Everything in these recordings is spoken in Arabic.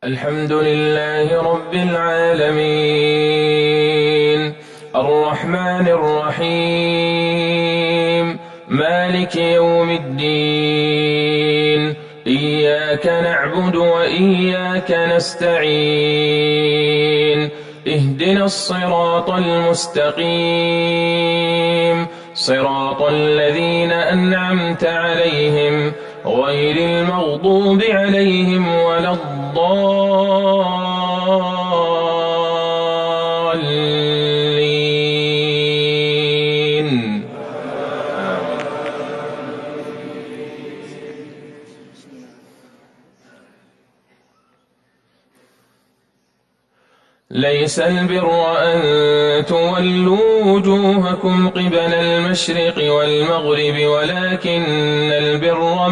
الحمد لله رب العالمين الرحمن الرحيم مالك يوم الدين إياك نعبد وإياك نستعين اهدنا الصراط المستقيم صراط الذين أنعمت عليهم غير المغضوب عليهم ولا الضالين. ليس البر أن تولوا وجوهكم قبل المشرق والمغرب ولكن البر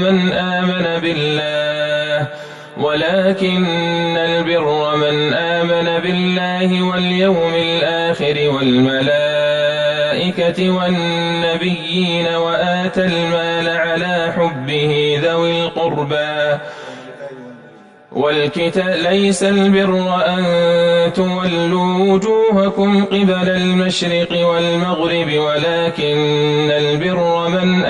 من آمن بالله واليوم الآخر والملائكة والنبيين وآتى المال على حبه ذوي القربى ليس البر أن تولوا وجوهكم قبل المشرق والمغرب ولكن البر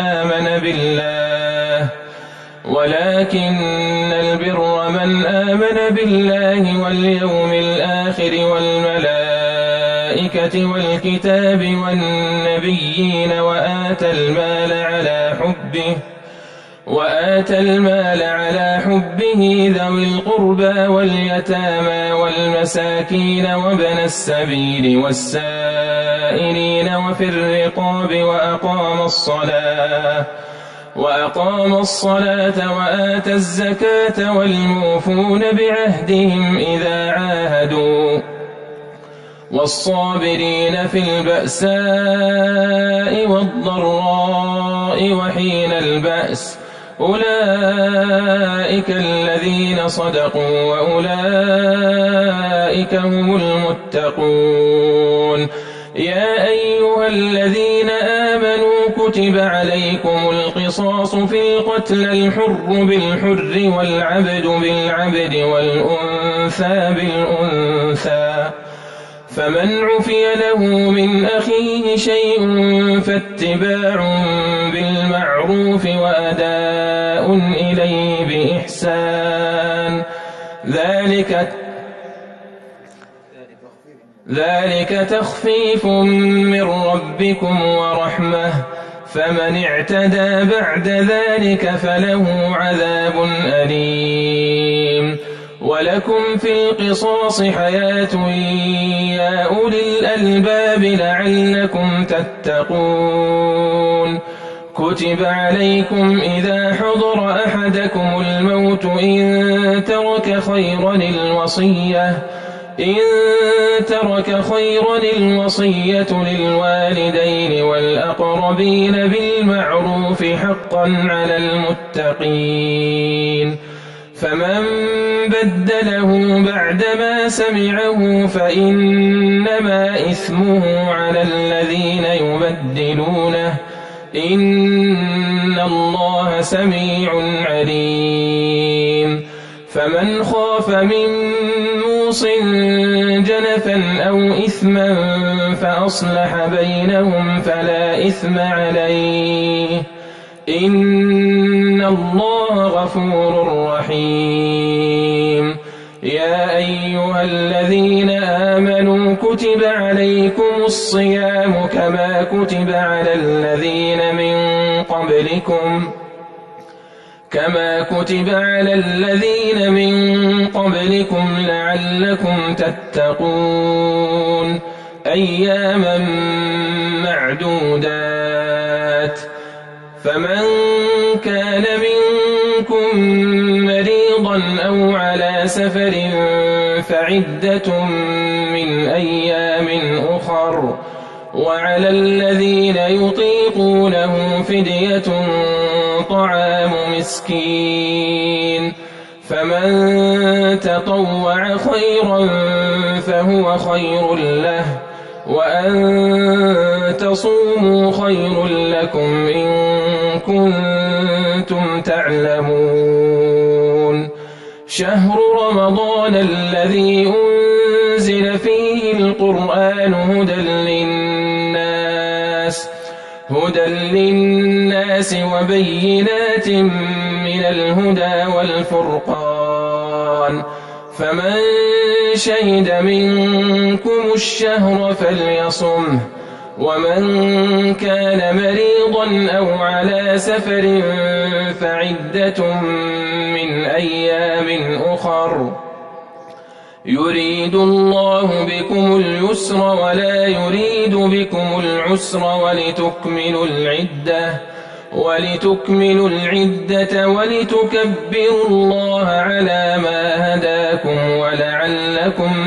من آمن بالله واليوم الآخر والملائكة والكتاب والنبيين وآتى المال على حبه ذوي القربى واليتامى والمساكين وابن السبيل والسائلين وفي الرقاب وأقام الصلاة وآتى الزكاة والموفون بعهدهم إذا عاهدوا والصابرين في البأساء والضراء وحين البأس أولئك الذين صدقوا وأولئك هم المتقون. يا أيها الذين آمنوا كتب عليكم القصاص في القتل الحر بالحر والعبد بالعبد والأنثى بالأنثى فمن عفي له من أخيه شيء فاتباع بالمعروف وأداء إليه بإحسان ذلك تخفيف من ربكم ورحمة فمن اعتدى بعد ذلك فله عذاب أليم. ولكم في القصاص حياة يا أولي الألباب لعلكم تتقون. كتب عليكم إذا حضر أحدكم الموت إن ترك خيرا الوصية للوالدين والأقربين بالمعروف حقا على المتقين. فمن بدله بعدما سمعه فإنما إثمه على الذين يبدلونه إن الله سميع عليم. فمن خاف من موص جنفا أو إثما فأصلح بينهم فلا إثم عليه إن الله غفور رحيم. يا أيها الذين آمنوا كتب عليكم الصيام كما كتب على الذين من قبلكم لعلكم تتقون. أياما معدودات فمن كان منكم مريضا أو على سفر فعدة من أيام أخر وعلى الذين يطيقونه فدية طعام مسكين فمن تطوع خيرا فهو خير له وأن تصوموا خير لكم إن كنتم تعلمون. شهر رمضان الذي أنزل فيه القرآن هدى للناس وبينات من الهدى والفرقان، فمن شهد منكم الشهر فليصمه، ومن كان مريضا أو على سفر فعدة من أيام أخر، يريد الله بكم اليسر ولا يريد بكم العسر ولتكملوا العدة ولتكبروا الله على ما هداكم ولعلكم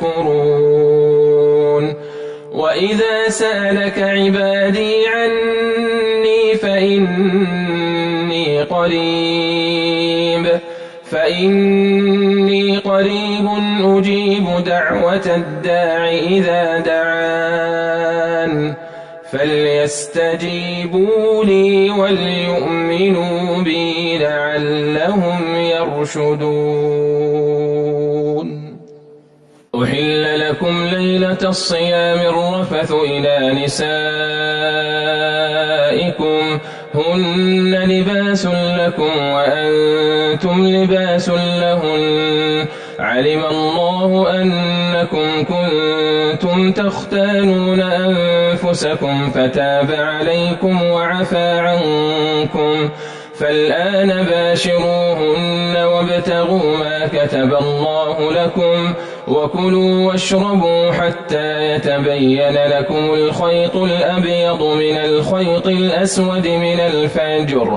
تشكرون. وإذا سألك عبادي عني فإني قريب أجيب دعوة الداع إذا دعان، فليستجيبوا لي وليؤمنوا بي لعلهم يرشدون. أحل لكم ليلة الصيام الرفث إلى نسائكم هن لباس لكم وأنتم لباس لهن، علم الله أنكم كنتم تختانون أنفسكم فتاب عليكم وعفى عنكم، فالآن باشروهن وابتغوا ما كتب الله لكم، وكلوا واشربوا حتى يتبين لكم الخيط الأبيض من الخيط الأسود من الفجر،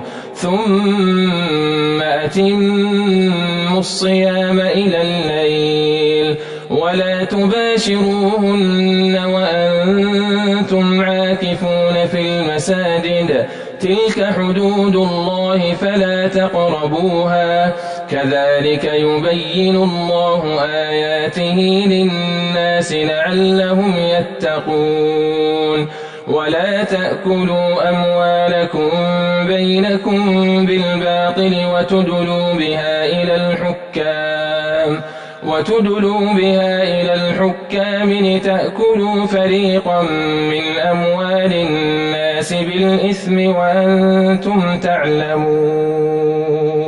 ثم أتموا الصيام إلى الليل، ولا تباشروهن وأنتم عاكفون في المساجد، تلك حدود الله فلا تقربوها، كذلك يبين الله آياته للناس لعلهم يتقون. ولا تأكلوا أموالكم بينكم بالباطل وتدلوا بها إلى الحكام لتأكلوا فريقا من أموال الناس بالإثم وأنتم تعلمون.